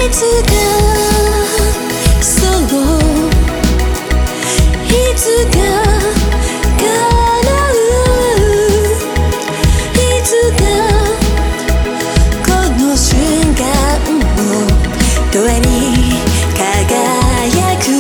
つかそういつか叶ういつかこの瞬間を永遠に輝く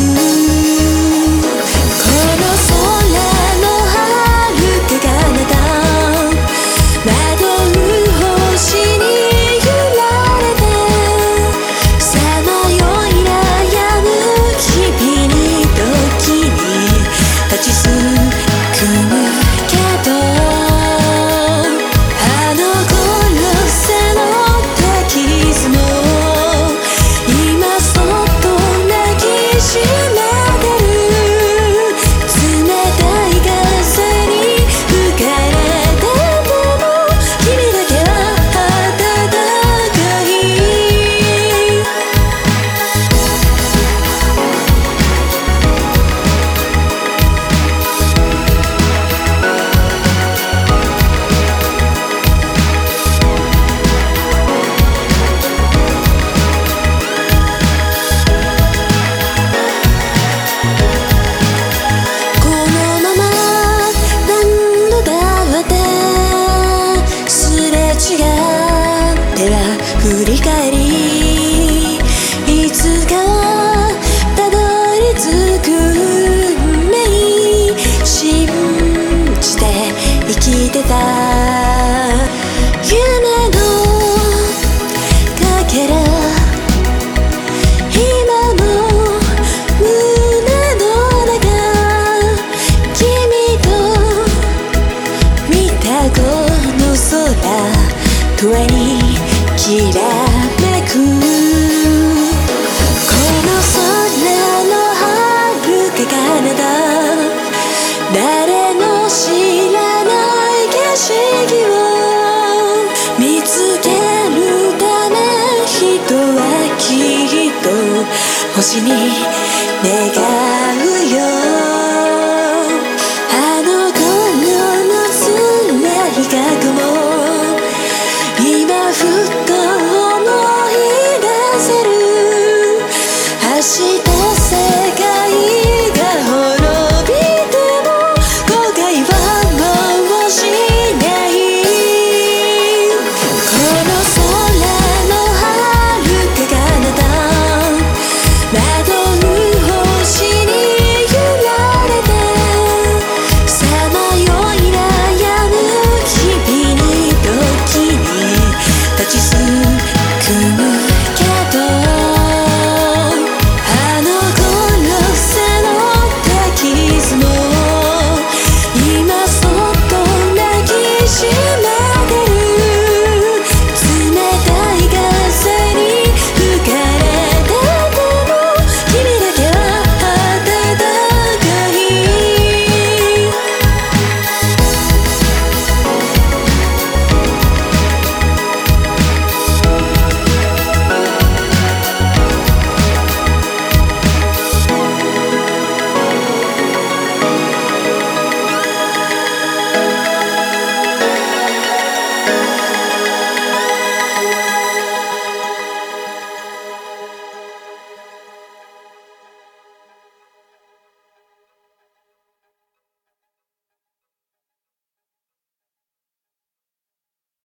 この空の遥か彼方惑う星に揺られてさまよい悩む日々に時に立ちすくむけどあの頃背のった傷も今そっと抱きしめてる冷たい風に吹かれても君だけは温かいこのまま何度だってすれ違っては振り返りいつかたどり着く運命信じて生きてた夢のかけら今も胸の中君と見たこの空永遠にきらめくこの空の遥か彼方誰も知らない景色を見つけるため人はきっと星に願うよ